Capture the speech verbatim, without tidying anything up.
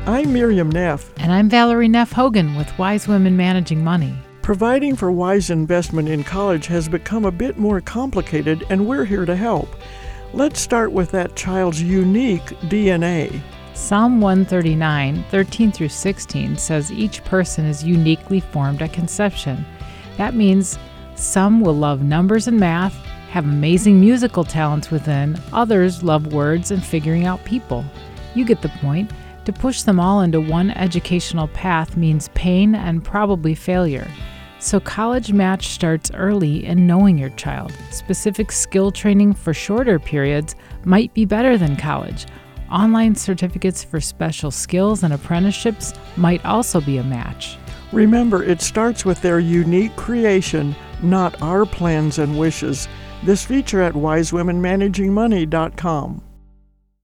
I'm Miriam Neff. And I'm Valerie Neff Hogan with Wise Women Managing Money. Providing for wise investment in college has become a bit more complicated, and we're here to help. Let's start with that child's unique D N A. Psalm one thirty-nine, thirteen through sixteen says each person is uniquely formed at conception. That means some will love numbers and math, have amazing musical talents within, others love words and figuring out people. You get the point. To push them all into one educational path means pain and probably failure. So College Match starts early in knowing your child. Specific skill training for shorter periods might be better than college. Online certificates for special skills and apprenticeships might also be a match. Remember, it starts with their unique creation, not our plans and wishes. This feature at wise women managing money dot com.